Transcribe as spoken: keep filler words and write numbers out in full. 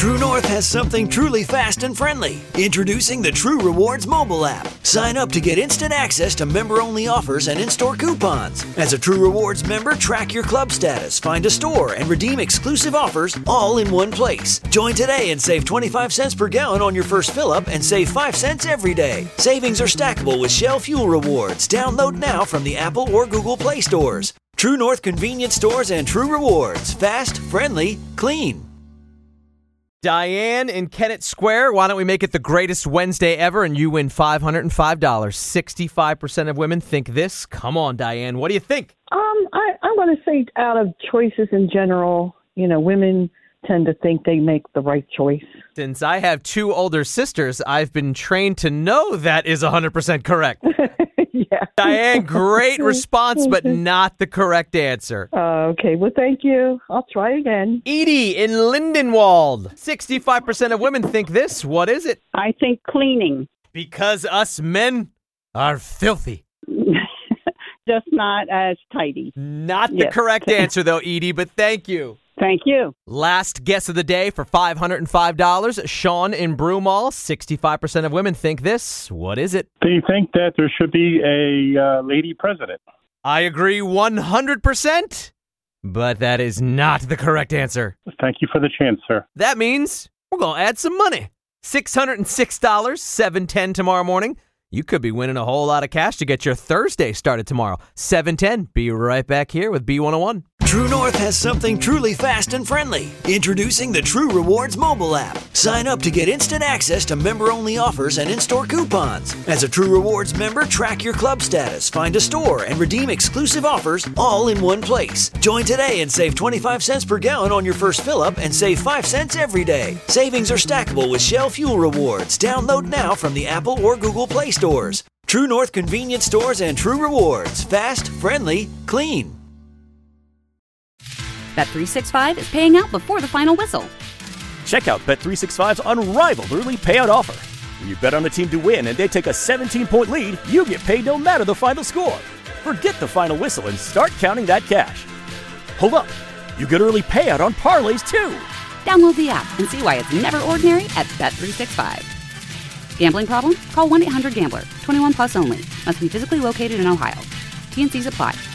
True North has something truly fast and friendly. Introducing the True Rewards mobile app. Sign up to get instant access to member-only offers and in-store coupons. As a True Rewards member, track your club status, find a store, and redeem exclusive offers all in one place. Join today and save twenty-five cents per gallon on your first fill-up and save five cents every day. Savings are stackable with Shell Fuel Rewards. Download now from the Apple or Google Play stores. True North Convenience Stores and True Rewards. Fast, friendly, clean. Diane in Kennett Square, why don't we make it the greatest Wednesday ever and you win five hundred five dollars. sixty-five percent of women think this. Come on, Diane. What do you think? Um, I, I'm going to say out of choices in general, you know, women tend to think they make the right choice. Since I have two older sisters, I've been trained to know that is one hundred percent correct. Yeah. Diane, great response, but not the correct answer. Uh, okay, well, thank you. I'll try again. Edie in Lindenwold. sixty-five percent of women think this. What is it? I think cleaning. Because us men are filthy. Just not as tidy. Not the Yes. correct answer, though, Edie, but thank you. Thank you. Last guess of the day for five hundred five dollars. Sean in Broomall. sixty-five percent of women think this. What is it? They think that there should be a uh, lady president. I agree one hundred percent, but that is not the correct answer. Thank you for the chance, sir. That means we're going to add some money. six hundred six dollars, seven ten tomorrow morning. You could be winning a whole lot of cash to get your Thursday started tomorrow. seven ten. Be right back here with B one oh one. True North has something truly fast and friendly. Introducing the True Rewards mobile app. Sign up to get instant access to member-only offers and in-store coupons. As a True Rewards member, track your club status, find a store, and redeem exclusive offers all in one place. Join today and save twenty-five cents per gallon on your first fill-up and save five cents every day. Savings are stackable with Shell Fuel Rewards. Download now from the Apple or Google Play stores. True North Convenience Stores and True Rewards. Fast, friendly, clean. Bet three sixty-five is paying out before the final whistle. Check out Bet three sixty-five's unrivaled early payout offer. When you bet on the team to win and they take a seventeen-point lead, you get paid no matter the final score. Forget the final whistle and start counting that cash. Hold up. You get early payout on parlays, too. Download the app and see why it's never ordinary at Bet three sixty-five. Gambling problem? Call one eight hundred gambler. twenty-one plus only. Must be physically located in Ohio. T and C's apply.